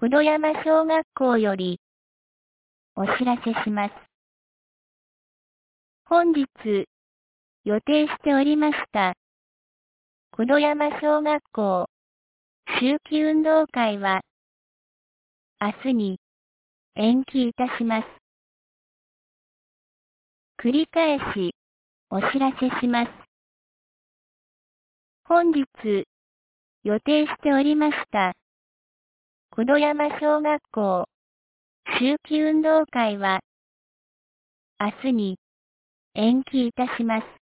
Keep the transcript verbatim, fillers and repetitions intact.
黒山小学校よりお知らせします。本日予定しておりました黒山小学校秋季運動会は明日に延期いたします。繰り返しお知らせします。本日予定しておりました黒山小学校秋季運動会は明日に延期いたします。